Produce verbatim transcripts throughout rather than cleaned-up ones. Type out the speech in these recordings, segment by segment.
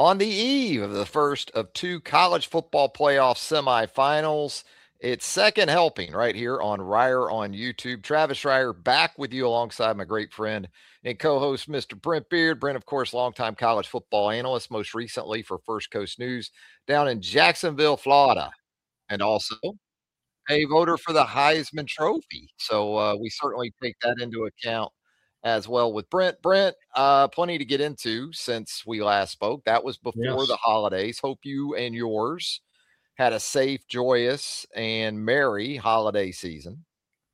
On the eve of the first of two college football playoff semifinals, it's second helping right here on Ryer on YouTube. Travis Ryer back with you alongside my great friend and co-host, Mister Brent Beard. Brent, of course, longtime college football analyst, most recently for First Coast News down in Jacksonville, Florida, and also a voter for the Heisman Trophy. So uh, we certainly take that into account as well with Brent. Brent, uh, plenty to get into since we last spoke. That was before the Yes, holidays. Hope you and yours had a safe, joyous, and merry holiday season.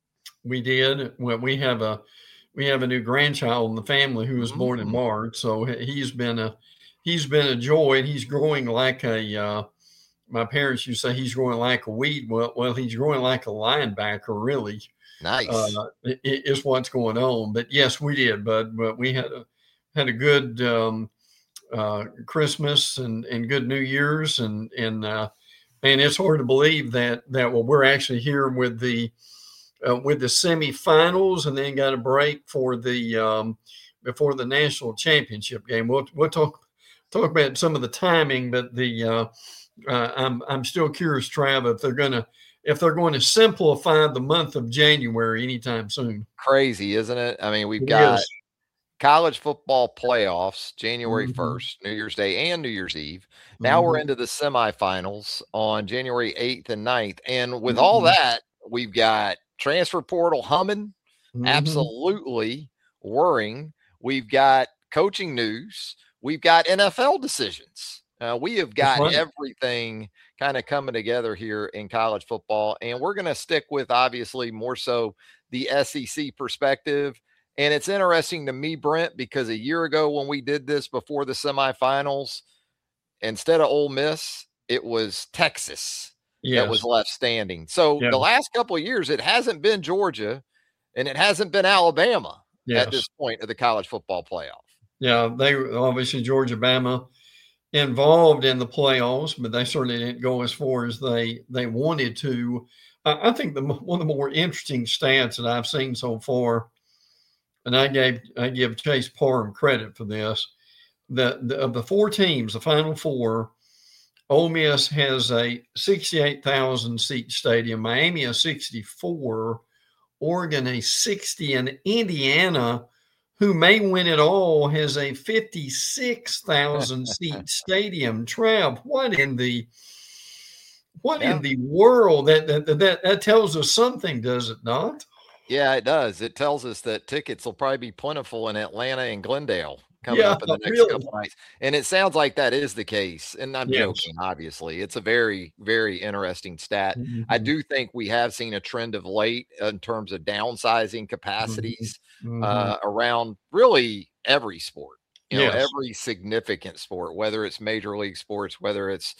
we did. Well, we have a we have a new grandchild in the family who was born in Mm, March, so he's been a he's been a joy, and he's growing like a. Uh, my parents used to say he's growing like a weed. Well, well, he's growing like a linebacker. Really, nice. uh, i- is what's going on. But yes, we did. But but we had a had a good um, uh, Christmas and and good New Year's, and and uh, and it's hard to believe that that well we're actually here with the uh, with the semifinals, and then got a break for the um, before the national championship game. We'll we'll talk talk about some of the timing, but the uh, uh, I'm I'm still curious, Trav, if they're gonna if they're going to simplify the month of January anytime soon. Crazy, isn't it? I mean, we've It got is. college football playoffs January Mm-hmm. first, New Year's Day and New Year's Eve. Now we're Mm-hmm. into the semifinals on January eighth and ninth. And with all Mm-hmm. that, we've got transfer portal humming, Mm-hmm. absolutely whirring. We've got coaching news. We've got N F L decisions. Uh, we have That's got right. everything kind of coming together here in college football. And we're going to stick with, obviously, more so the S E C perspective. And it's interesting to me, Brent, because a year ago when we did this before the semifinals, instead of Ole Miss, it was Texas that was Yes. left standing. So Yeah. the last couple of years, it hasn't been Georgia and it hasn't been Alabama at Yes. this point of the college football playoff. Yeah. They obviously Georgia, Bama involved in the playoffs, but they certainly didn't go as far as they they wanted to. I, I think the one of the more interesting stats that I've seen so far, and I gave I give Chase Parham credit for this. The, the of the four teams, the final four, Ole Miss has a sixty-eight thousand seat stadium, Miami a sixty-four, Oregon a sixty, and Indiana, who may win it all, has a fifty-six thousand seat stadium. Trav, what in the what in Yeah. the world? That that, that that tells us something, does it not? Yeah, it does. It tells us that tickets will probably be plentiful in Atlanta and Glendale coming Yeah, up in the next really. couple nights. And it sounds like that is the case. And I'm Yes. joking, obviously. It's a very, very interesting stat. I Mm-hmm. do think we have seen a trend of late in terms of downsizing Mm-hmm. capacities Mm-hmm. uh, around really every sport, you know, Yes. every significant sport, whether it's major league sports, whether it's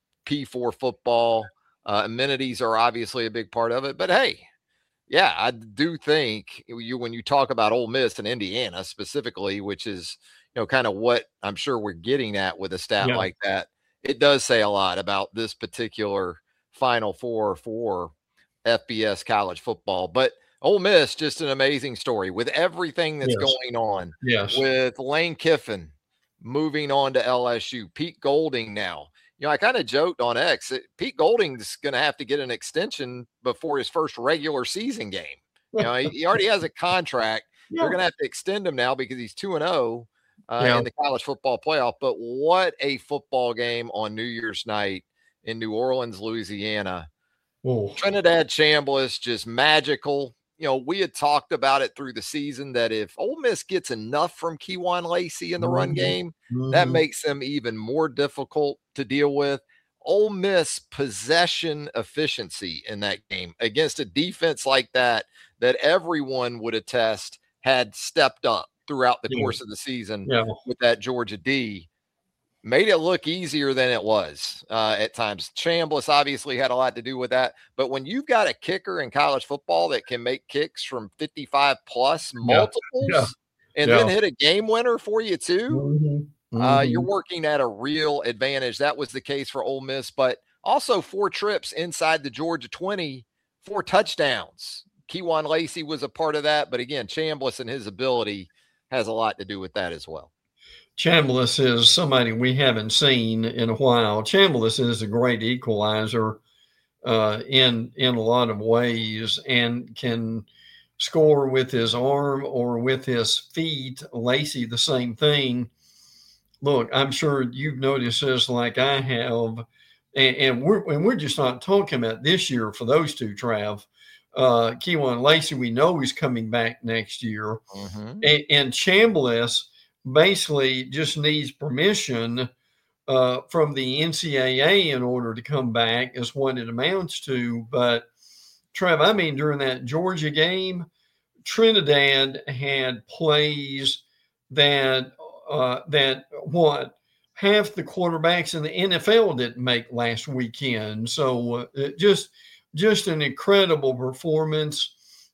P four football. Uh, amenities are obviously a big part of it. But hey, yeah, I do think you when you talk about Ole Miss and Indiana specifically, which is you know kind of what I'm sure we're getting at with a stat Yeah. like that, it does say a lot about this particular Final Four for F B S college football. But Ole Miss, just an amazing story with everything that's Yes. going on Yes. with Lane Kiffin moving on to L S U, Pete Golding now. You know, I kind of joked on X. That Pete Golding's going to have to get an extension before his first regular season game. You know, he, he already has a contract. They're Yeah. going to have to extend him now because he's two and zero uh, Yeah. in the college football playoff. But what a football game on New Year's night in New Orleans, Louisiana. Oh. Trinidad Chambliss, just magical. You know, we had talked about it through the season that if Ole Miss gets enough from Keywan Lacey in the run Mm-hmm. game, that Mm-hmm. makes them even more difficult to deal with. Ole Miss possession efficiency in that game against a defense like that, that everyone would attest had stepped up throughout the Yeah. course of the season Yeah. with that Georgia D, made it look easier than it was uh, at times. Chambliss obviously had a lot to do with that. But when you've got a kicker in college football that can make kicks from fifty-five plus Yeah. Yeah. multiples and Yeah. then hit a game winner for you too, Mm-hmm. uh, you're Mm-hmm. working at a real advantage. That was the case for Ole Miss, but also four trips inside the Georgia twenty, four touchdowns. Keywan Lacey was a part of that. But again, Chambliss and his ability has a lot to do with that as well. Chambliss is somebody we haven't seen in a while. Chambliss is a great equalizer uh, in in a lot of ways and can score with his arm or with his feet. Lacy, the same thing. Look, I'm sure you've noticed this like I have, and, and we're and we're just not talking about this year for those two, Trav. Uh, Kewan Lacy, we know he's coming back next year, Mm-hmm. and, and Chambliss basically just needs permission uh, from the N C double A in order to come back, is what it amounts to. But Trev, I mean, during that Georgia game, Trinidad had plays that uh, that what half the quarterbacks in the N F L didn't make last weekend. So uh, just just an incredible performance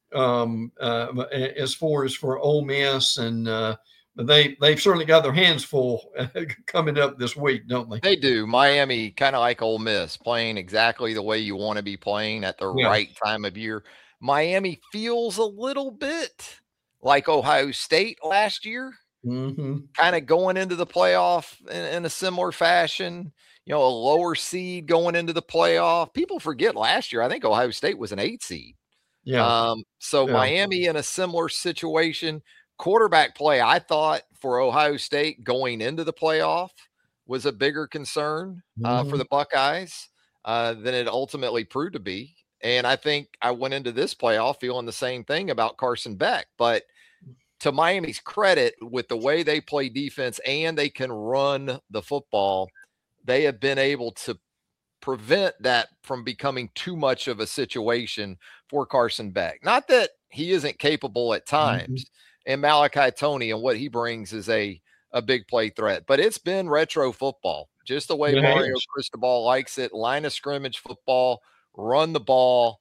um, uh, as far as for Ole Miss, and uh, they they've certainly got their hands full coming up this week, don't they? They do. Miami, kind of like Ole Miss, playing exactly the way you want to be playing at the Yeah. right time of year. Miami feels a little bit like Ohio State last year, Mm-hmm. kind of going into the playoff in, in a similar fashion. You know, a lower seed going into the playoff. People forget last year, I think Ohio State was an eight seed. Yeah. Um, so Yeah. Miami in a similar situation. Quarterback play, I thought, for Ohio State going into the playoff was a bigger concern uh, Mm-hmm. for the Buckeyes uh, than it ultimately proved to be. And I think I went into this playoff feeling the same thing about Carson Beck. But to Miami's credit, with the way they play defense and they can run the football, they have been able to prevent that from becoming too much of a situation for Carson Beck. Not that he isn't capable at times, mm-hmm. and Malachi Tony and what he brings is a, a big play threat, but it's been retro football, just the way it Mario is. Cristobal likes it. Line of scrimmage football, run the ball,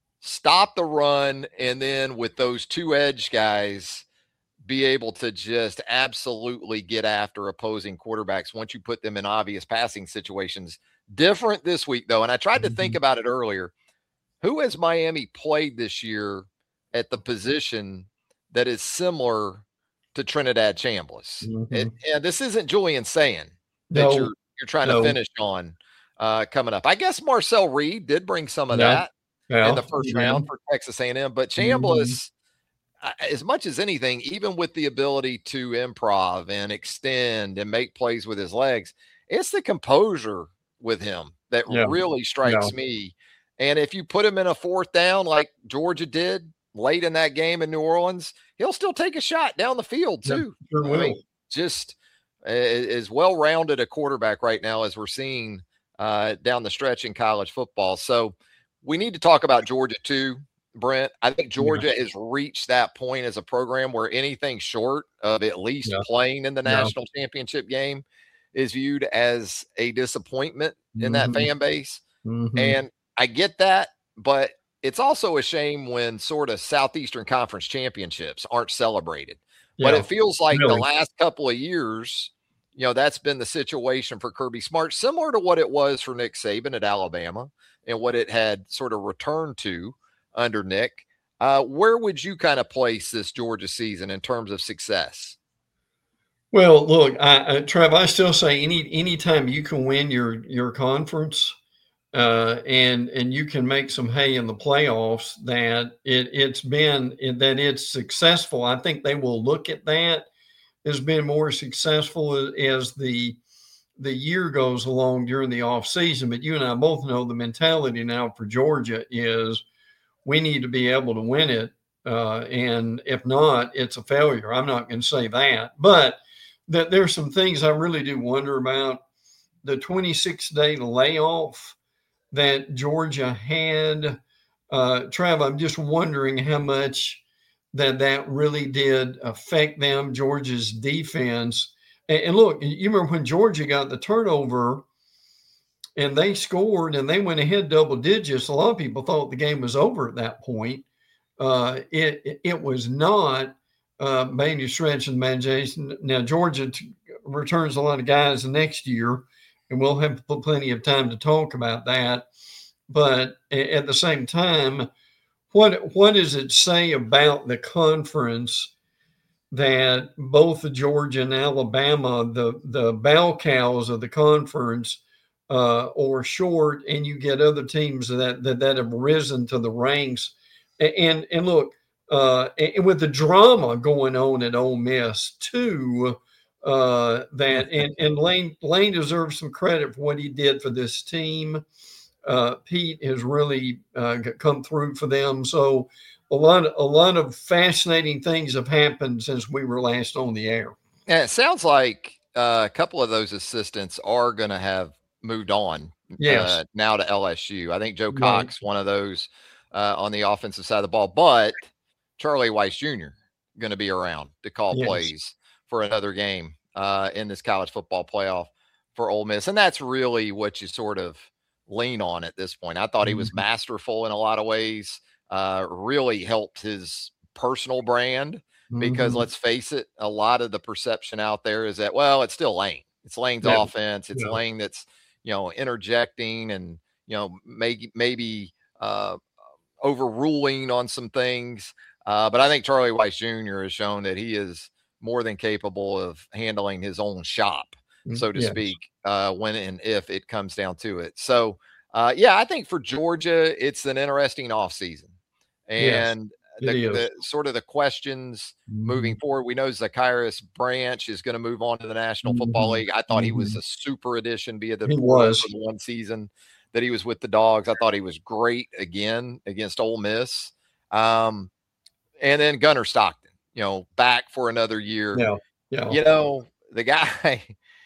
stop the run, and then with those two edge guys, be able to just absolutely get after opposing quarterbacks once you put them in obvious passing situations. Different this week, though, and I tried to mm-hmm. think about it earlier. Who has Miami played this year at the position that is similar to Trinidad Chambliss? Mm-hmm. It, and this isn't Julian saying that no, you're you're trying no. to finish on uh, coming up. I guess Marcel Reed did bring some of yeah. that yeah. in the first yeah. round for Texas A and M, but Chambliss. Mm-hmm. As much as anything, even with the ability to improv and extend and make plays with his legs, it's the composure with him that yeah. really strikes yeah. me. And if you put him in a fourth down like Georgia did late in that game in New Orleans, he'll still take a shot down the field too. Yeah, sure I mean, just as well-rounded a quarterback right now as we're seeing uh, down the stretch in college football. So we need to talk about Georgia too. Brent, I think Georgia yeah. has reached that point as a program where anything short of at least yeah. playing in the national yeah. championship game is viewed as a disappointment in mm-hmm. that fan base. Mm-hmm. And I get that, but it's also a shame when sort of Southeastern Conference championships aren't celebrated. Yeah. But it feels like really? the last couple of years, you know, that's been the situation for Kirby Smart, similar to what it was for Nick Saban at Alabama and what it had sort of returned to under Nick. Uh, where would you kind of place this Georgia season in terms of success? Well, look, I, I, Trev, I still say any anytime you can win your your conference uh, and and you can make some hay in the playoffs, that it it's been that it's successful. I think they will look at that as being more successful as the the year goes along during the off season. But you and I both know the mentality now for Georgia is, we need to be able to win it. Uh, and if not, it's a failure. I'm not going to say that, but that there's some things I really do wonder about. The twenty-six day layoff that Georgia had, uh, Trav, I'm just wondering how much that that really did affect them, Georgia's defense. And, and look, you remember when Georgia got the turnover and they scored and they went ahead double digits, a lot of people thought the game was over at that point. Uh, it, it it was not uh, by any stretch of the imagination. Now, Georgia t- returns a lot of guys the next year, and we'll have plenty of time to talk about that. But at the same time, what what does it say about the conference that both Georgia and Alabama, the the bell cows of the conference, uh, are short, and you get other teams that that, that have risen to the ranks. And and look, uh, and with the drama going on at Ole Miss too, uh, that and and Lane Lane deserves some credit for what he did for this team. Uh, Pete has really uh, come through for them. So a lot, a lot of fascinating things have happened since we were last on the air. And it sounds like uh, a couple of those assistants are going to have moved on Yes. uh, now to L S U. I think Joe Right. Cox, one of those uh, on the offensive side of the ball, but Charlie Weiss Junior going to be around to call Yes. plays for another game uh, in this college football playoff for Ole Miss. And that's really what you sort of lean on at this point. I thought he was Mhm. masterful in a lot of ways, uh, really helped his personal brand because Mhm. let's face it, a lot of the perception out there is that, well, it's still Lane. It's Lane's Yeah. offense. It's Yeah. Lane that's, you know, interjecting and, you know, maybe, maybe uh, overruling on some things. Uh, but I think Charlie Weiss Junior has shown that he is more than capable of handling his own shop, so to Yes. speak, uh, when and if it comes down to it. So, uh, yeah, I think for Georgia, it's an interesting offseason. Yes, And it the, is. the sort of the questions moving Mhm. forward, we know Zacharias Branch is going to move on to the National Football Mhm. League. I thought he was Mhm. a super addition via the He portal was. for the one season that he was with the Dogs. I thought he was great again against Ole Miss. Um, and then Gunnar Stockton, you know, back for another year. Yeah. Yeah. You know, the guy,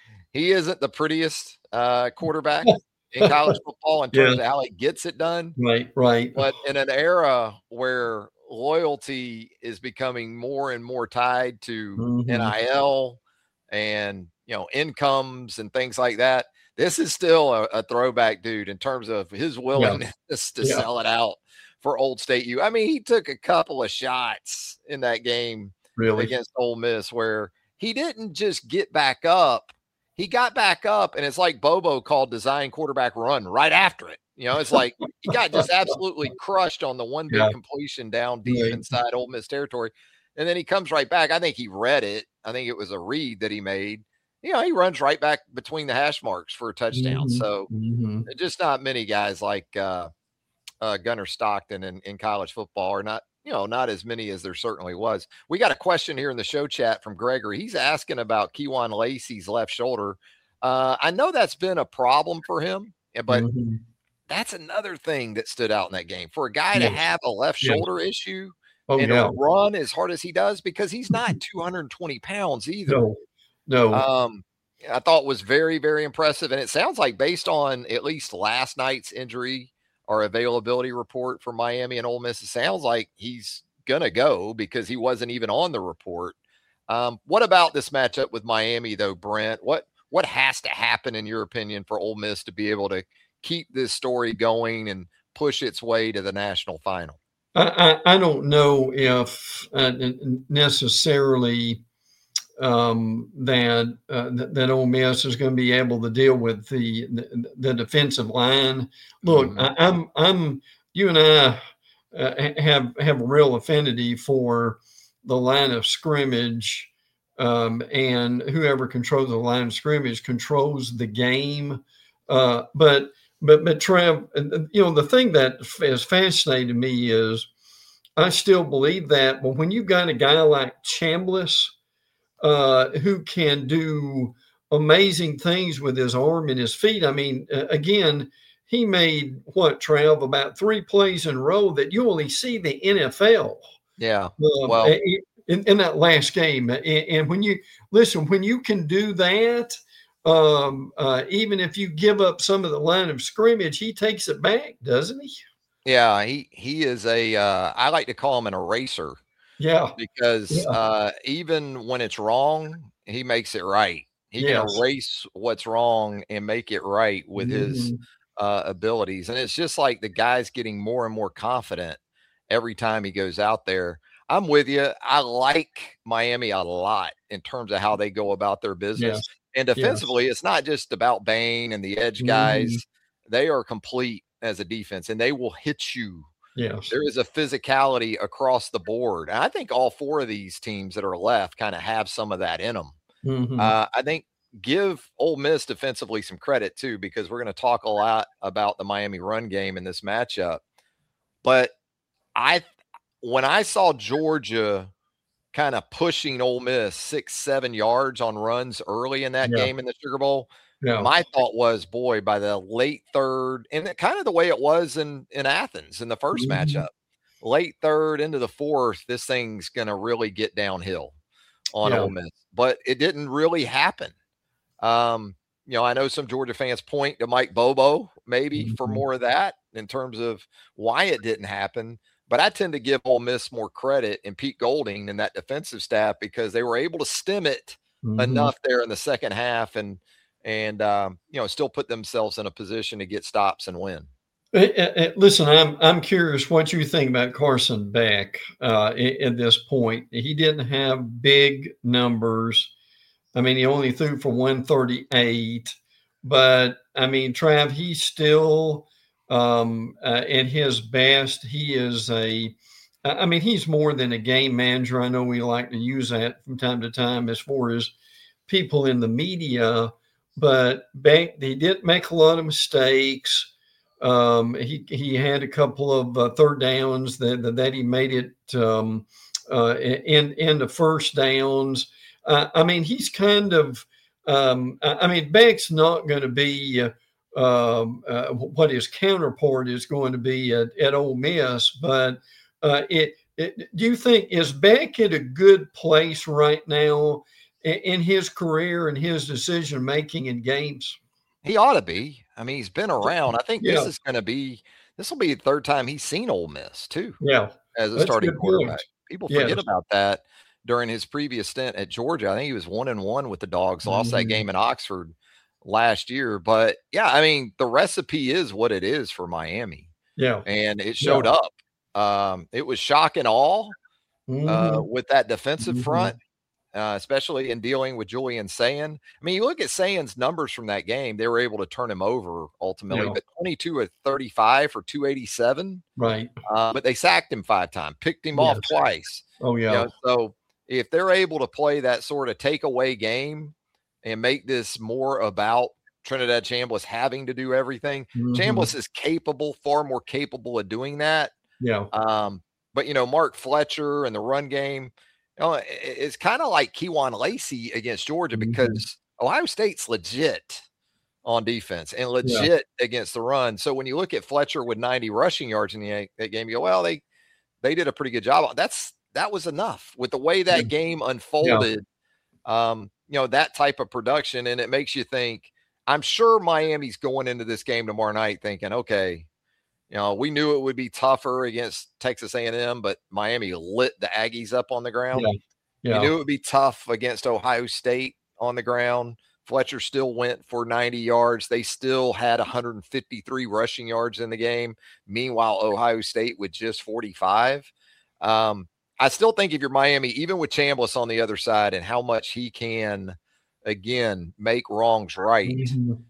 he isn't the prettiest uh, quarterback in college football in terms Yeah. of how he gets it done. Right. Right. But in an era where loyalty is becoming more and more tied to Mhm. N I L and, you know, incomes and things like that, this is still a, a throwback dude in terms of his Yeah. willingness to Yeah. sell it out for Old State U. I mean, he took a couple of shots in that game Really. against Ole Miss where he didn't just get back up. He got back up, and it's like Bobo called design quarterback run right after it. You know, it's like he got just absolutely crushed on the one Yeah. big completion down deep Right. inside Ole Miss territory. And then he comes right back. I think he read it. I think it was a read that he made. You know, he runs right back between the hash marks for a touchdown. Mhm. So Mhm. just not many guys like uh, uh, Gunnar Stockton in, in college football, or not, you know, not as many as there certainly was. We got a question here in the show chat from Gregory. He's asking about Kewan Lacey's left shoulder. Uh, I know that's been a problem for him, but Mhm. that's another thing that stood out in that game for a guy to Yes. have a left Yes. shoulder issue Oh, and yeah. to run as hard as he does, because he's not two hundred twenty pounds either. No. No. Um, I thought was very, very impressive. And it sounds like, based on at least last night's injury or availability report for Miami and Ole Miss, it sounds like he's going to go because he wasn't even on the report. Um, what about this matchup with Miami, though, Brent? What what has to happen, in your opinion, for Ole Miss to be able to keep this story going and push its way to the national final? I, I, I don't know if uh, necessarily um, that, uh, that that Ole Miss is going to be able to deal with the the, the defensive line. Look, Mhm. I, I'm I'm you and I uh, have have a real affinity for the line of scrimmage, um, and whoever controls the line of scrimmage controls the game. Uh, but but but Trev, you know, the thing that has fascinated me is I still believe that. But when you've got a guy like Chambliss, uh, who can do amazing things with his arm and his feet. I mean, uh, again, he made what, Trav, about three plays in a row that you only see the N F L. Yeah. Um, Well, in, in that last game. And, and when you listen, when you can do that, um, uh, even if you give up some of the line of scrimmage, he takes it back, doesn't he? yeah, he he is a uh, I like to call him an eraser, Yeah. because Yeah. uh, even when it's wrong, he makes it right. He can Yes. erase what's wrong and make it right with his Mhm. uh, abilities. And it's just like the guy's getting more and more confident every time he goes out there. I'm with you. I like Miami a lot in terms of how they go about their business. Yes. And Yes. defensively, it's not just about Bain and the edge Mhm. guys. They are complete as a defense, and they will hit you Yes. There is a physicality across the board. And I think all four of these teams that are left kind of have some of that in them. Mm-hmm. Uh, I think give Ole Miss defensively some credit too, because we're going to talk a lot about the Miami run game in this matchup. But I, when I saw Georgia kind of pushing Ole Miss six, seven yards on runs early in that Yeah. game in the Sugar Bowl, Yeah. my thought was, boy, by the late third, and it, kind of the way it was in, in Athens in the first Mm-hmm. matchup, late third into the fourth, this thing's going to really get downhill on Yeah. Ole Miss. But it didn't really happen. Um, you know, I know some Georgia fans point to Mike Bobo maybe Mm-hmm. for more of that in terms of why it didn't happen. But I tend to give Ole Miss more credit and Pete Golding and that defensive staff because they were able to stem it Mm-hmm. enough there in the second half and and um, you know, still put themselves in a position to get stops and win. Hey, eh, eh, listen, I'm I'm curious what you think about Carson Beck uh, at, at this point. He didn't have big numbers. I mean, he only threw for one thirty-eight, but I mean, Trav, he's still um, uh, at his best. He is a, I mean, he's more than a game manager. I know we like to use that from time to time as far as people in the media, but Beck, he didn't make a lot of mistakes. Um, he he had a couple of uh, third downs that that he made it um, uh, in in the first downs. Uh, I mean, he's kind of. Um, I mean, Beck's not going to be uh, um, uh, what his counterpart is going to be at, at Ole Miss, but uh, it, it. Do you think is Beck at a good place right now in, in his career and his decision making in games? He ought to be. I mean, he's been around. I think this Yeah, is going to be this will be the third time he's seen Ole Miss too yeah, as a that's a starting good quarterback. point. People Yes. forget about that during his previous stint at Georgia. I think he was one and one with the Dogs, lost that Mhm. game in Oxford last year. But yeah, I mean, the recipe is what it is for Miami, Yeah, and it yeah. showed up. Um, it was shock and awe uh, Mhm. with that defensive front. Mhm. Uh, especially in dealing with Julian Sayin. I mean, you look at Sayin's numbers from that game, they were able to turn him over ultimately, Yeah, but twenty-two of thirty-five for two eighty-seven. right. Uh, but they sacked him five times, picked him Yes. off twice. Oh, You yeah. know, so if they're able to play that sort of takeaway game and make this more about Trinidad Chambliss having to do everything, Mhm. Chambliss is capable, far more capable of doing that. Yeah. Um, but you know, Mark Fletcher and the run game, you know, it- it's kind of like Kewan Lacey against Georgia Mhm. because Ohio State's legit on defense and Yeah, legit against the run. So when you look at Fletcher with ninety rushing yards in the that game, you go, well, they they did a pretty good job. That's that was enough with the way yeah, that game yeah. unfolded. Um, you know, that type of production, and it makes you think. I'm sure Miami's going into this game tomorrow night thinking, okay, you know, we knew it would be tougher against Texas A and M, but Miami lit the Aggies up on the ground. Yeah, You yeah. knew it would be tough against Ohio State on the ground. Fletcher still went for ninety yards. They still had one hundred fifty-three rushing yards in the game. Meanwhile, Ohio State with just forty-five. Um, I still think if you're Miami, even with Chambliss on the other side and how much he can, again, make wrongs right, Mhm.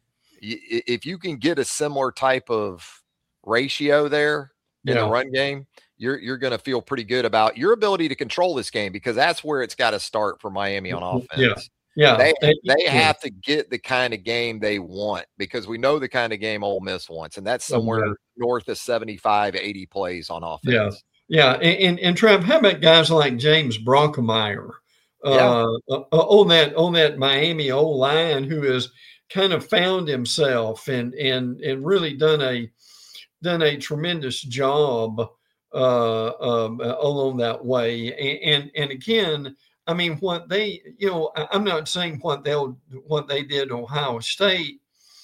if you can get a similar type of ratio there in the Yeah, run game, you're you're going to feel pretty good about your ability to control this game because that's where it's got to start for Miami on yeah, offense. yeah. They And they yeah. have to get the kind of game they want because we know the kind of game Ole Miss wants, and that's Oh, yeah. somewhere north of seventy-five, eighty plays on Yeah, offense. yeah, and, and and Trev, how about guys like James Bronkemeyer Yeah. uh, uh, on that on that Miami O line who has kind of found himself and and and really done a done a tremendous job uh, um, uh, along that way. And, and and again, I mean, what they, you know, I- I'm not saying what they'll what they did Ohio State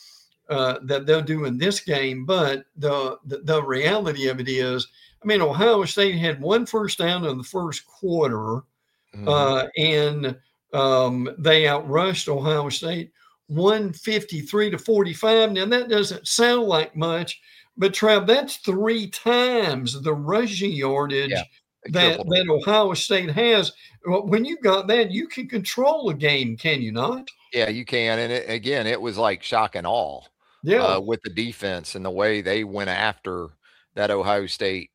uh, that they'll do in this game. But the, the the reality of it is, I mean, Ohio State had one first down in the first quarter, Mhm. uh, and um, they outrushed Ohio State one fifty-three to forty-five. Now that doesn't sound like much, but Trav, that's three times the rushing Yeah. yardage They that tripled it. that Ohio State has. Well, when you got that, you can control a game, can you not? Yeah, you can. And it, again, it was like shock and awe Yeah. uh, with the defense and the way they went after that Ohio State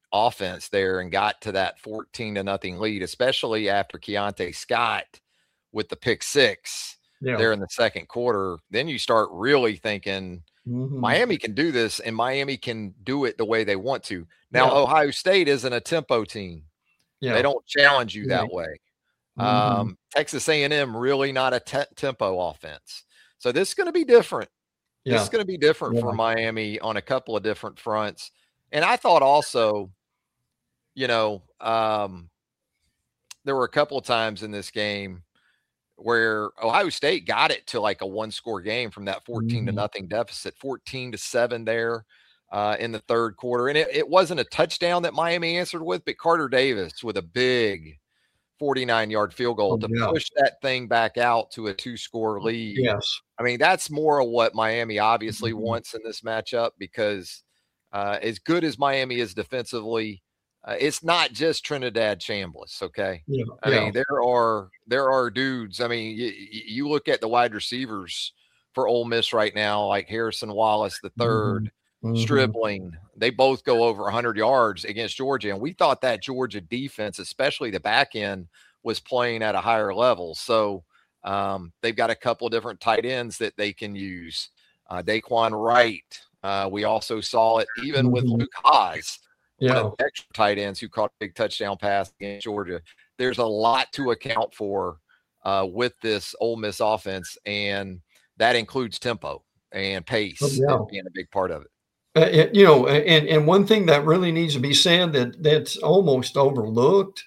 offense there and got to that fourteen to nothing lead, especially after Keontae Scott with the pick six yeah. there in the second quarter. Then you start really thinking mm-hmm. Miami can do this, and Miami can do it the way they want to. Now, yeah. Ohio State isn't a tempo team. Yeah. They don't challenge you that right. way. Mm-hmm. Um, Texas A and M really not a te- tempo offense. So this is going to be different. Yeah. This is going to be different yeah. for Miami on a couple of different fronts. And I thought also, you know, um, there were a couple of times in this game where Ohio State got it to like a one score game from that fourteen mm-hmm. to nothing deficit, fourteen to seven there uh, in the third quarter. And it, it wasn't a touchdown that Miami answered with, but Carter Davis with a big forty-nine yard field goal oh, to yeah. push that thing back out to a two score lead. Yes. I mean, that's more of what Miami obviously mm-hmm. wants in this matchup, because uh, as good as Miami is defensively, uh, it's not just Trinidad Chambliss. Okay. Yeah. I yeah. mean, there are, there are dudes. I mean, you, you look at the wide receivers for Ole Miss right now, like Harrison Wallace, the third, mm-hmm. Stribling, they both go over one hundred yards against Georgia. And we thought that Georgia defense, especially the back end, was playing at a higher level. So um, they've got a couple of different tight ends that they can use. Uh, Daquan Wright. Uh, we also saw it even mm-hmm. with Luke Haas, yeah. one of the extra tight ends who caught a big touchdown pass against Georgia. There's a lot to account for uh, with this Ole Miss offense, and that includes tempo and pace oh, yeah. being a big part of it. Uh, it, you know, and, and one thing that really needs to be said that that's almost overlooked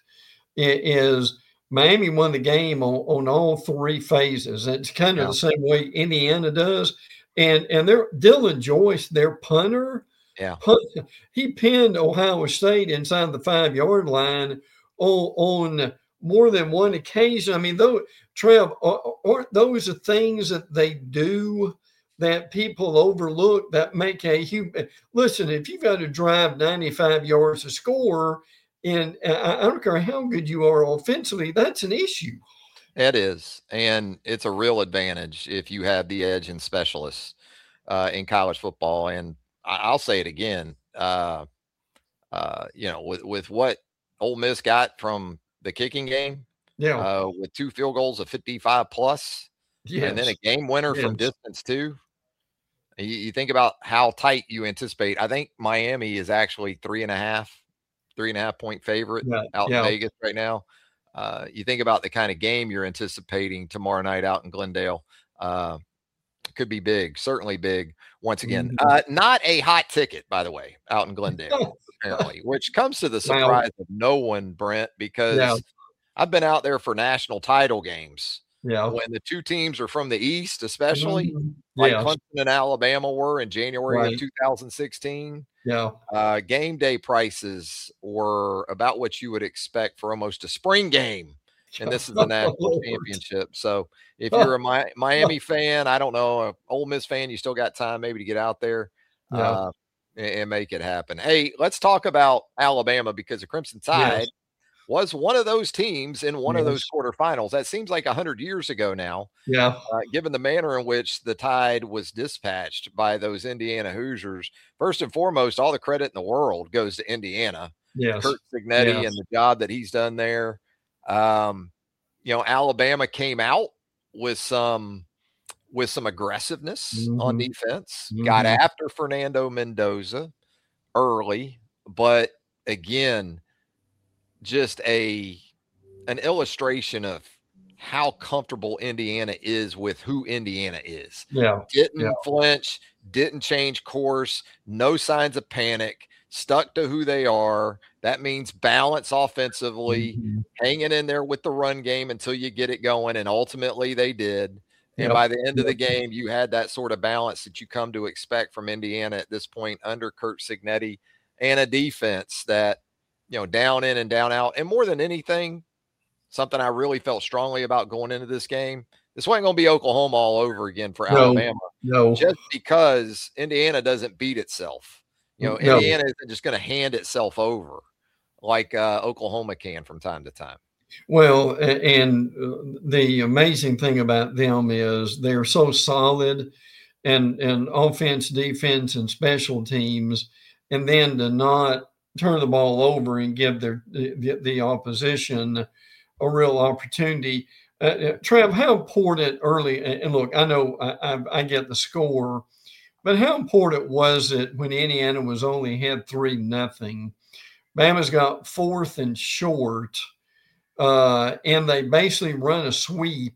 is Miami won the game on, on all three phases. It's kind of yeah. the same way Indiana does. And and their Dylan Joyce, their punter, yeah, punt, he pinned Ohio State inside the five-yard line on, on more than one occasion. I mean, though, Trev, aren't those the things that they do that people overlook that make a huge – listen, if you've got to drive ninety-five yards to score, and I, I don't care how good you are offensively, that's an issue. It is, and it's a real advantage if you have the edge and specialists uh, in college football. And I'll say it again, uh, uh, you know, with, with what Ole Miss got from the kicking game, yeah, uh, with two field goals of fifty-five plus, yes. and then a game winner yes. from distance too. You, you think about how tight you anticipate. I think Miami is actually three and a half, three and a half point favorite yeah. out yeah. in Vegas right now. Uh, you think about the kind of game you're anticipating tomorrow night out in Glendale. Uh, could be big, certainly big. Once again, mm-hmm. uh, not a hot ticket, by the way, out in Glendale, apparently, which comes to the surprise wow. of no one, Brent, because yeah. I've been out there for national title games. Yeah, when the two teams are from the East, especially mm-hmm. like yeah. Clemson and Alabama were in January right. of two thousand sixteen. Yeah. Uh, game day prices were about what you would expect for almost a spring game. And this is the national championship. So if you're a Mi- Miami fan, I don't know, a Ole Miss fan, you still got time maybe to get out there yeah. uh, and, and make it happen. Hey, let's talk about Alabama, because the Crimson Tide yes. was one of those teams in one yes. of those quarterfinals. That seems like a hundred years ago now. Yeah. Uh, given the manner in which the Tide was dispatched by those Indiana Hoosiers, first and foremost, all the credit in the world goes to Indiana. Yes. Curt Cignetti yes. and the job that he's done there. Um, you know, Alabama came out with some, with some aggressiveness mm-hmm. on defense, mm-hmm. got after Fernando Mendoza early, but again, just a an illustration of how comfortable Indiana is with who Indiana is. Yeah. Didn't yeah. flinch, didn't change course, no signs of panic, stuck to who they are. That means balance offensively, mm-hmm. hanging in there with the run game until you get it going, and ultimately they did. And yep. by the end yep. of the game, you had that sort of balance that you come to expect from Indiana at this point under Curt Cignetti, and a defense that, you know, down in and down out. And more than anything, something I really felt strongly about going into this game, this wasn't going to be Oklahoma all over again for no, Alabama. No. Just because Indiana doesn't beat itself. You know, no. Indiana isn't just going to hand itself over like uh, Oklahoma can from time to time. Well, and the amazing thing about them is they're so solid, and, and offense, defense, and special teams, and then to not turn the ball over and give their the, the opposition a real opportunity. Uh, uh, Trev, how important early, and look, I know I, I, I get the score, but how important was it when Indiana was only had three nothing? Bama's got fourth and short, uh, and they basically run a sweep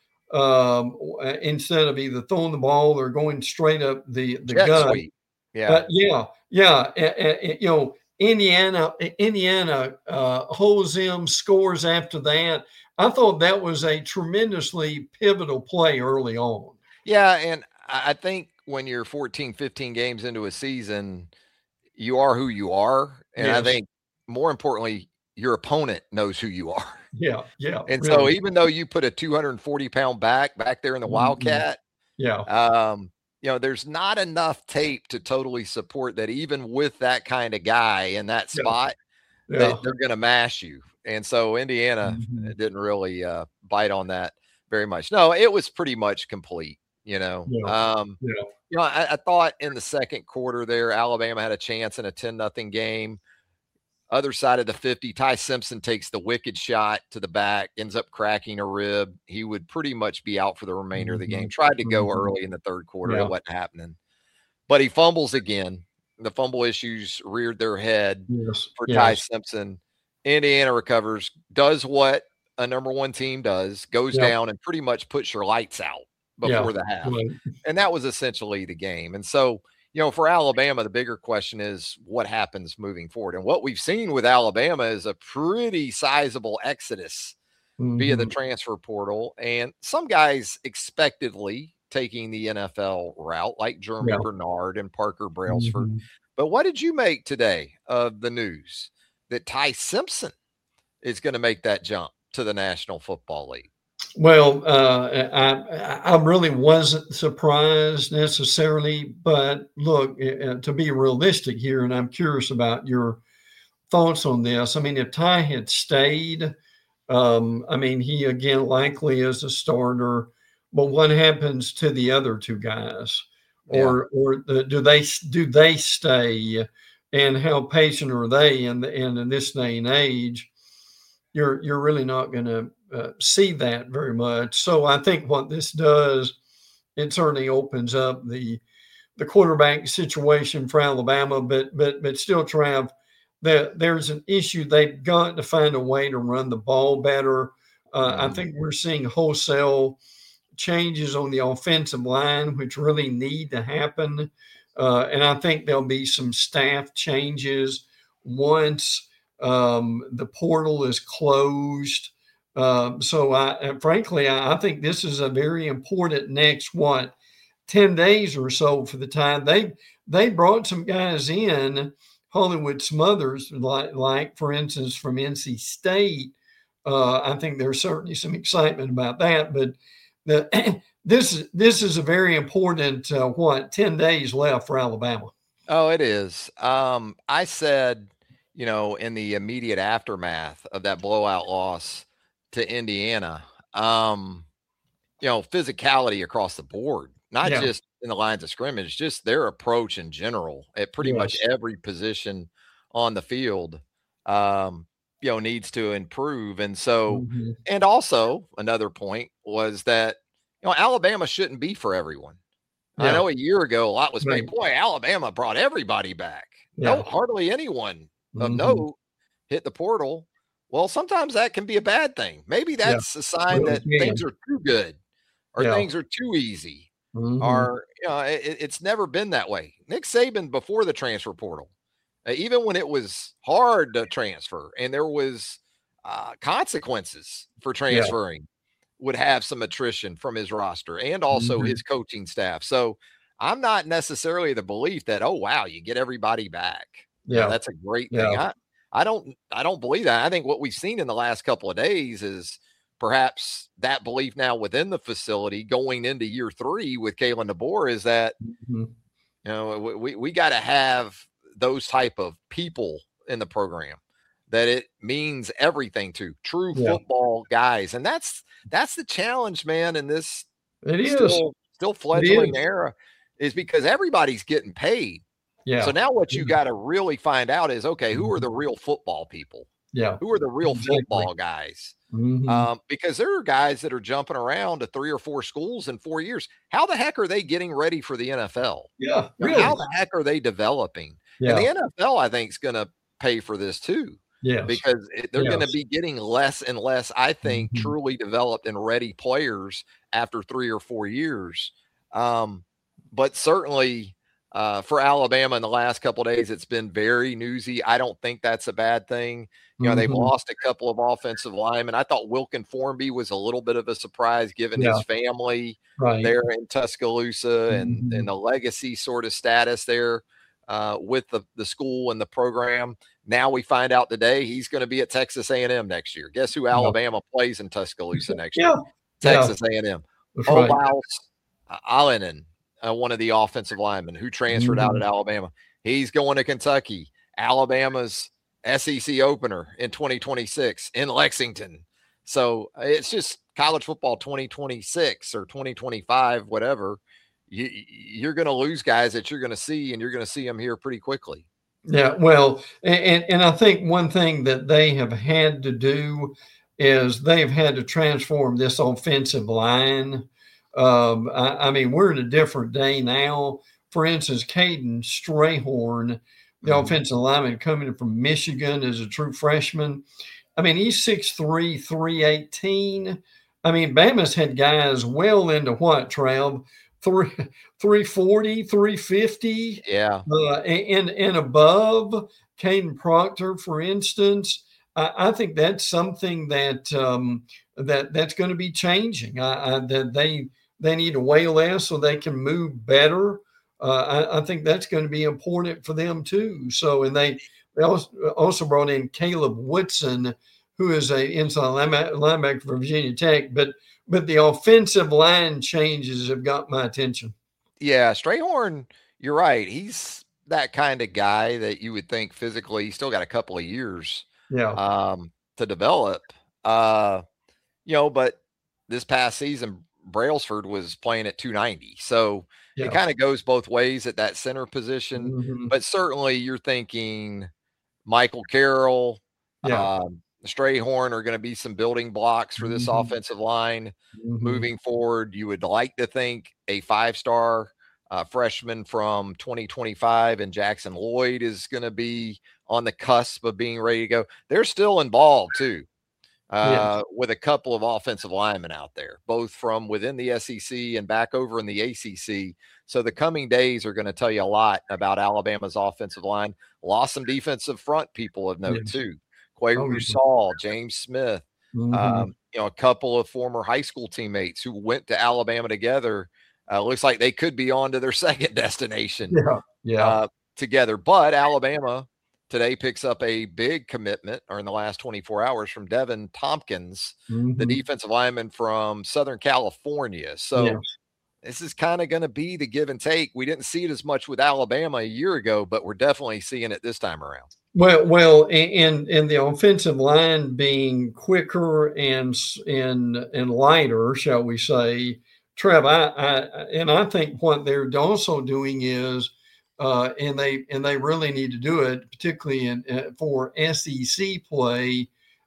um, instead of either throwing the ball or going straight up the the Jet gut. sweep. Yeah, uh, yeah, yeah. Uh, uh, you know, Indiana, Indiana uh, holds them, scores after that. I thought that was a tremendously pivotal play early on. yeah, and I think when you're fourteen, fifteen games into a season, you are who you are, and yes. I think more importantly, your opponent knows who you are. Yeah, yeah. And really. So even though you put a two hundred forty pound back back there in the mm-hmm. Wildcat, yeah, um, you know, there's not enough tape to totally support that even with that kind of guy in that spot, yeah. Yeah. They, they're going to mash you. And so Indiana mm-hmm. didn't really uh, bite on that very much. No, it was pretty much complete, you know. Yeah. Um, yeah. You know, I, I thought in the second quarter there, Alabama had a chance in a ten nothing game. Other side of the fifty, Ty Simpson takes the wicked shot to the back, ends up cracking a rib. He would pretty much be out for the remainder mm-hmm. of the game. Tried to go mm-hmm. early in the third quarter. Yeah. It wasn't happening. But he fumbles again. The fumble issues reared their head yes. for yes. Ty Simpson. Indiana recovers, does what a number one team does, goes yeah. down and pretty much puts your lights out before yeah. the half. Right. And that was essentially the game. And so, you know, for Alabama, the bigger question is what happens moving forward. And what we've seen with Alabama is a pretty sizable exodus mm-hmm. via the transfer portal. And some guys expectedly taking the N F L route, like Jeremy yeah. Bernard and Parker Brailsford. Mm-hmm. But what did you make today of the news that Ty Simpson is going to make that jump to the National Football League? Well, uh, I, I really wasn't surprised necessarily, but look, uh, to be realistic here, and I'm curious about your thoughts on this. I mean, if Ty had stayed, um, I mean, he again likely is a starter, but what happens to the other two guys, or yeah. or the, do they do they stay, and how patient are they? And and in this day and age, you're you're really not going to Uh, see that very much. So I think what this does, it certainly opens up the the quarterback situation for Alabama, but but but still, Trav, that there's an issue. They've got to find a way to run the ball better. Uh, mm-hmm. I think we're seeing wholesale changes on the offensive line, which really need to happen. Uh, and I think there'll be some staff changes once um, the portal is closed. Uh, so, I, frankly, I, I think this is a very important next, what, ten days or so for the time. They they brought some guys in, Hollywood Smothers, like, like for instance, from N C State. Uh, I think there's certainly some excitement about that. But the, this, this is a very important, uh, what, ten days left for Alabama. Oh, it is. Um, I said, you know, in the immediate aftermath of that blowout loss to Indiana, um, you know, physicality across the board, not yeah. just in the lines of scrimmage, just their approach in general at pretty yes. much every position on the field, um, you know, needs to improve. And so, mm-hmm. and also another point was that, you know, Alabama shouldn't be for everyone. Yeah. I know a year ago, a lot was made, boy, Alabama brought everybody back. Yeah. No, hardly anyone of mm-hmm. note hit the portal. Well, sometimes that can be a bad thing. Maybe that's yeah. a sign really that can. things are too good or yeah. things are too easy mm-hmm. or, you know, it, it's never been that way. Nick Saban, before the transfer portal, uh, even when it was hard to transfer and there was uh, consequences for transferring, yeah. would have some attrition from his roster and also mm-hmm. his coaching staff. So I'm not necessarily the belief that, oh, wow, you get everybody back. Yeah, you know, that's a great thing. Yeah. I, I don't I don't believe that. I think what we've seen in the last couple of days is perhaps that belief now within the facility going into year three with Kalen DeBoer is that, mm-hmm. you know, we, we got to have those type of people in the program that it means everything to true yeah. football guys. And that's that's the challenge, man, in this it still, is. still fledgling era is because everybody's getting paid. Yeah. So now what you Yeah. got to really find out is, okay, who are the Mhm. real football people? Yeah. Who are the real Exactly. football guys? Mhm. Um, because there are guys that are jumping around to three or four schools in four years. How the heck are they getting ready for the N F L? Yeah, You know, really. how the heck are they developing? And the Yeah. N F L, I think, is going to pay for this too, Yes. because it, they're going to Yes. be getting less and less, I think, Mhm. truly developed and ready players after three or four years. Um, but certainly uh, for Alabama in the last couple of days, it's been very newsy. I don't think that's a bad thing. You know, they've Mhm. lost a couple of offensive linemen. I thought Wilkin Formby was a little bit of a surprise given Yeah. his family Right. there in Tuscaloosa and, and Mhm. the legacy sort of status there uh, with the, the school and the program. Now we find out today he's going to be at Texas A and M next year. Guess who Yeah. Alabama plays in Tuscaloosa next Yeah. year? Yeah. Texas A and M. That's right. Olaus Alinen, uh, one of the offensive linemen who transferred out Mhm. at Alabama. He's going to Kentucky. Alabama's S E C opener in twenty twenty-six in Lexington. So it's just college football twenty twenty-six or twenty twenty-five, whatever. You, you're going to lose guys that you're going to see, and you're going to see them here pretty quickly. Yeah, well, and and I think one thing that they have had to do is they've had to transform this offensive line. Um, I, I mean, we're in a different day now. For instance, Caden Strayhorn, the Mm-hmm. offensive lineman coming from Michigan as a true freshman. I mean, he's six three, three eighteen. I mean, Bama's had guys well into what, Trav? Three, 340, three fifty, Yeah. uh, and, and above. Caden Proctor, for instance. I, I think that's something that um, that that's going to be changing. I, I, that they they need to weigh less so they can move better. Uh, I, I think that's going to be important for them too. So, and they they also, also brought in Caleb Woodson, who is a inside linebacker for Virginia Tech. But but the offensive line changes have got my attention. Yeah, Strayhorn, you're right. He's that kind of guy that you would think physically he's still got a couple of years Yeah. um, to develop. Uh, you know, but this past season, Brailsford was playing at two ninety. So it Yeah. kind of goes both ways at that center position. Mhm. But certainly you're thinking Michael Carroll, Yeah. um, Strayhorn are going to be some building blocks for this Mhm. offensive line Mhm. moving forward. You would like to think a five star uh, freshman from twenty twenty-five and Jackson Lloyd is going to be on the cusp of being ready to go. They're still involved too Yes. uh, with a couple of offensive linemen out there, both from within the S E C and back over in the A C C. So the coming days are going to tell you a lot about Alabama's offensive line. Lost some defensive front people of note Yes. too. Quay Oh, yeah. Rusall, James Smith, Mhm. um, you know, a couple of former high school teammates who went to Alabama together. Uh, looks like they could be on to their second destination Yeah. Yeah. uh, together. But Alabama today picks up a big commitment, or in the last twenty-four hours, from Devin Tompkins, the Mhm. defensive lineman from Southern California. So Yes. this is kind of going to be the give and take. We didn't see it as much with Alabama a year ago, but we're definitely seeing it this time around. Well, well, and and the offensive line being quicker and and and lighter, shall we say, Trev? I, I and I think what they're also doing is, uh, and they and they really need to do it, particularly in uh, for S E C play.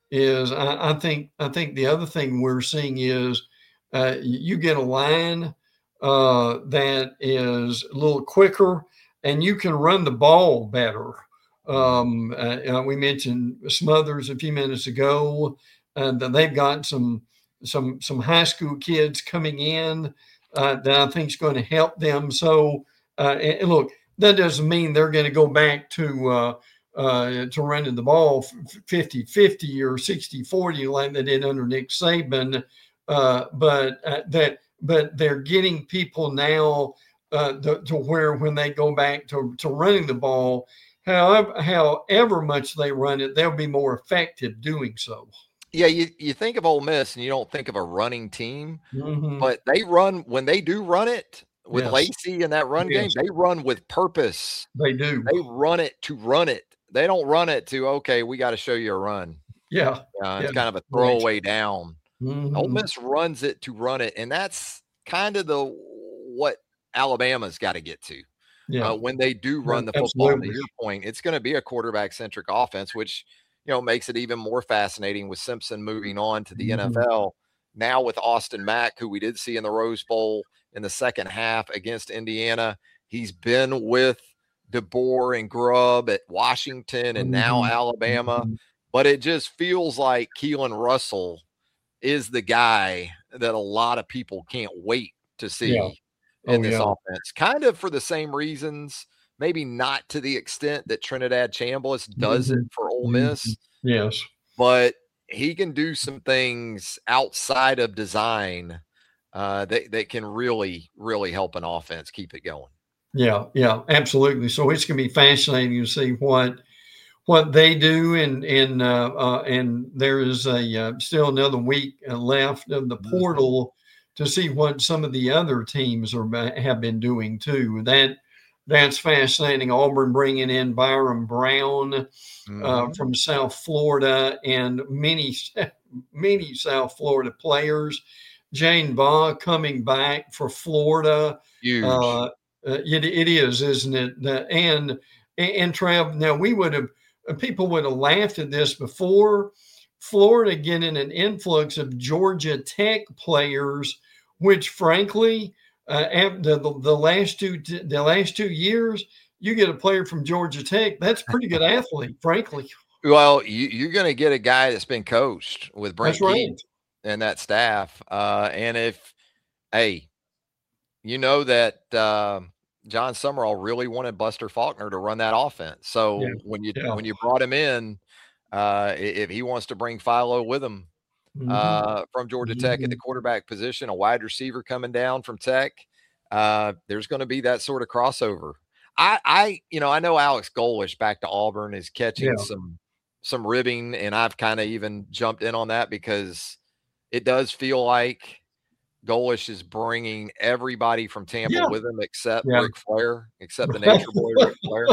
Is I, I think I think the other thing we're seeing is uh, you get a line uh, that is a little quicker, and you can run the ball better. Mhm. Um, uh, we mentioned Smothers a few minutes ago, and they've got some some some high school kids coming in uh, that I think is going to help them. So, uh, and, and look, that doesn't mean they're going to go back to uh, uh, to running the ball fifty fifty or sixty forty like they did under Nick Saban, uh, but uh, that but they're getting people now uh, to, to where when they go back to, to running the ball, However, however much they run it, they'll be more effective doing so. Yeah, you, you think of Ole Miss and you don't think of a running team, Mm-hmm. but they run when they do run it with Yes. Lacey in that run game, Yes. they run with purpose. They do. They run it to run it. They don't run it to, okay, we got to show you a run. Yeah. Uh, Yeah. it's kind of a Right. throwaway down. Ole Mm-hmm. Miss runs it to run it, and that's kind of the what Alabama's got to get to. Yeah. Uh, when they do run the football, to Absolutely. your point, it's going to be a quarterback centric offense, which, you know, makes it even more fascinating with Simpson moving on to the Mm-hmm. N F L. Now with Austin Mack, who we did see in the Rose Bowl in the second half against Indiana, he's been with DeBoer and Grubb at Washington and now Mm-hmm. Alabama. Mm-hmm. But it just feels like Keelan Russell is the guy that a lot of people can't wait to Yeah. see in Oh, this yeah. offense, kind of for the same reasons, maybe not to the extent that Trinidad Chambliss does it Mm-hmm. for Ole Mm-hmm. Miss, Yes. but he can do some things outside of design uh, that, that can really, really help an offense keep it going. Yeah. Yeah. Absolutely. So it's going to be fascinating to see what what they do, and and uh, uh, and there is a uh, still another week uh, left of the Mhm. portal to see what some of the other teams are have been doing too. That that's fascinating. Auburn bringing in Byron Brown uh, Mhm. from South Florida, and many many South Florida players. Jane Baugh coming back for Florida. Huge. Uh, uh, it, it is, isn't it? Uh, and and Trav, now we would have people would have laughed at this before. Florida getting an influx of Georgia Tech players, which frankly, uh, the, the, the last two the last two years, you get a player from Georgia Tech, that's a pretty good athlete, frankly. Well, you, you're going to get a guy that's been coached with That's Brent Key right. and that staff. Uh, and if, hey, you know that uh, John Summerall really wanted Buster Faulkner to run that offense. Yeah. So when you Yeah. when you brought him in, uh, if he wants to bring Philo with him Mm-hmm. uh, from Georgia Tech at Mm-hmm. the quarterback position, a wide receiver coming down from Tech, uh, there's going to be that sort of crossover. I, I, you know, I know Alex Golish back to Auburn is catching Yeah. some some ribbing, and I've kind of even jumped in on that because it does feel like Golish is bringing everybody from Tampa Yeah. with him except Yeah. Ric Flair, except the Nature Boy Ric Flair.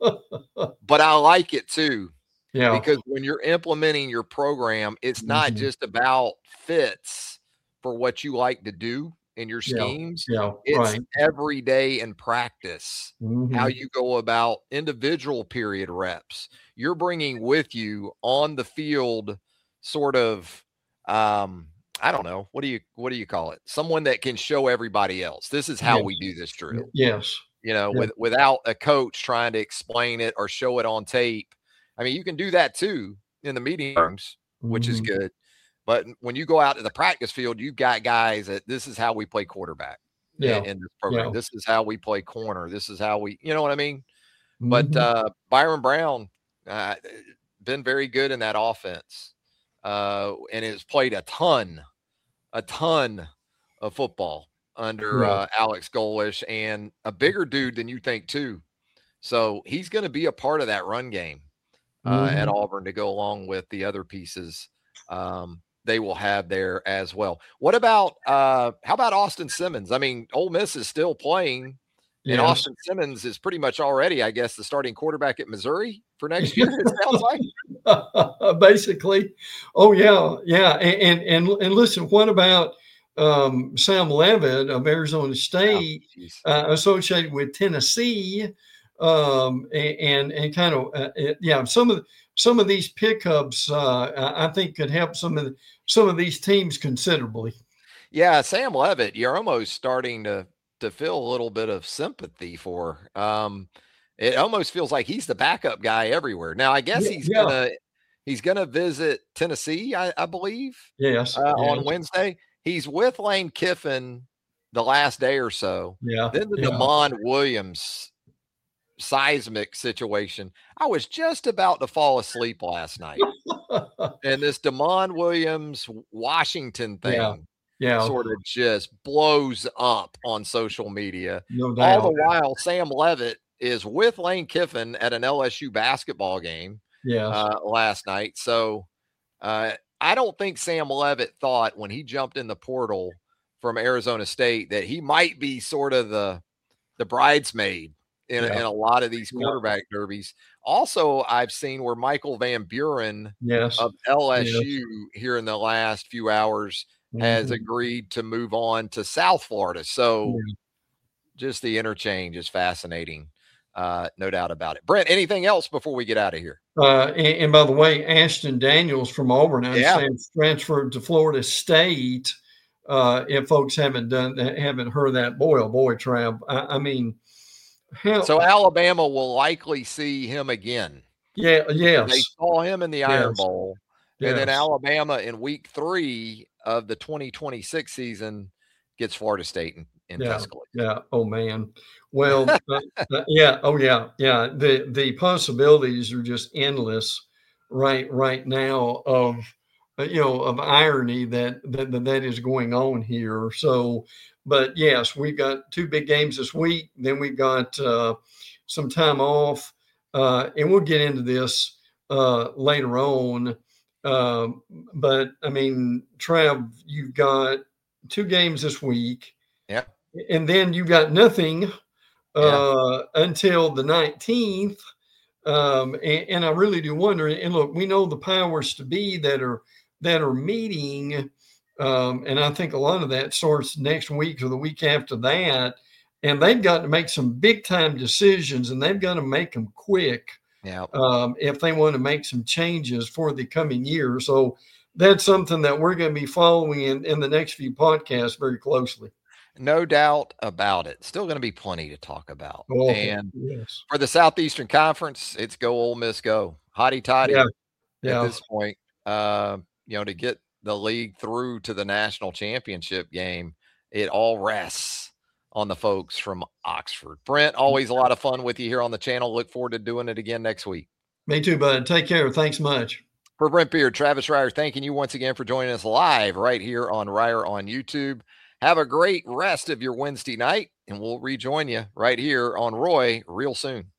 But I like it too, Yeah. because when you're implementing your program, it's not Mm-hmm. just about fits for what you like to do in your Yeah. schemes. Yeah. It's Right. every day in practice, how Mm-hmm. you go about individual period reps. You're bringing with you on the field sort of um I don't know. What do you what do you call it? Someone that can show everybody else. This is how Yes. we do this drill. Yes. You know, Yeah. with without a coach trying to explain it or show it on tape. I mean, you can do that too in the meeting rooms, which is Mm-hmm. good. But when you go out to the practice field, you've got guys that this is how we play quarterback in, Yeah. in this program. Yeah. This is how we play corner. This is how we, you know what I mean? But Mm-hmm. uh, Byron Brown, uh, been very good in that offense, uh, and has played a ton, a ton of football under Yeah. uh, Alex Golish, and a bigger dude than you think too. So he's going to be a part of that run game uh, at Mm-hmm. Auburn to go along with the other pieces um, they will have there as well. What about uh, how about Austin Simmons? I mean, Ole Miss is still playing, and Yes. Austin Simmons is pretty much already, I guess, the starting quarterback at Missouri for next year. It sounds like. Basically. Oh yeah, yeah. And, and and and listen, what about um, Sam Levitt of Arizona Yeah, State, geez. uh, associated with Tennessee, um, and and kind of uh, yeah, some of the, some of these pickups uh, I think could help some of the, some of these teams considerably. Yeah, Sam Levitt, you're almost starting to to feel a little bit of sympathy for. Um, it almost feels like he's the backup guy everywhere. Now, I guess Yeah, he's yeah. gonna he's gonna visit Tennessee, I, I believe, Yes, uh, yes, on Wednesday. He's with Lane Kiffin the last day or so. yeah, Then the yeah. Damon Williams seismic situation. I was just about to fall asleep last night, and this Damon Williams Washington Yeah, thing yeah, sort of just blows up on social media. no All the doubt. while, Sam Levitt is with Lane Kiffin at an L S U basketball game Yes. uh, last night. So uh, I don't think Sam Levitt thought when he jumped in the portal from Arizona State that he might be sort of the the bridesmaid in, Yeah, in a lot of these yeah. quarterback derbies. Also, I've seen where Michael Van Buren Yes, of yes. L S U here in the last few hours has Mhm. agreed to move on to South Florida. So Yeah. just the interchange is fascinating. Uh, no doubt about it. Brent, anything else before we get out of here? Uh, and, and by the way, Ashton Daniels from Auburn, I Yeah. understand, transferred to Florida State. Uh, if folks haven't done that, haven't heard that, boy, oh boy, Trav. I, I mean, how, so Alabama will likely see him again. Yeah, yes. They saw him in the yes. Iron Bowl, yes. and then Alabama in week three of the twenty twenty-six season gets Florida State in, in yeah, Tuscaloosa. Yeah. Oh man. Well, uh, uh, yeah. Oh yeah. Yeah. The the possibilities are just endless right right now of uh, you know of irony that, that that is going on here. So, but yes, we've got two big games this week. Then we've got uh, some time off, uh, and we'll get into this uh, later on. Uh, but I mean, Trav, you've got two games this week. Yeah. And then you got nothing uh, yeah. until the nineteenth. Um, and, and I really do wonder, and look, we know the powers to be that are that are meeting. Um, and I think a lot of that starts next week or the week after that. And they've got to make some big time decisions, and they've got to make them quick. Yeah. Um, if they want to make some changes for the coming year. So that's something that we're going to be following in, in the next few podcasts very closely. No doubt about it. Still going to be plenty to talk about. Oh, and yes. for the Southeastern Conference, it's go Ole Miss go. Hotty toddy yeah. at yeah. this point. Uh, you know, to get the league through to the national championship game, it all rests on the folks from Oxford. Brent, always a lot of fun with you here on the channel. Look forward to doing it again next week. Me too, bud. Take care. Thanks much. For Brent Beard, Travis Reier, thanking you once again for joining us live right here on Reier on YouTube. Have a great rest of your Wednesday night, and we'll rejoin you right here on Roy real soon.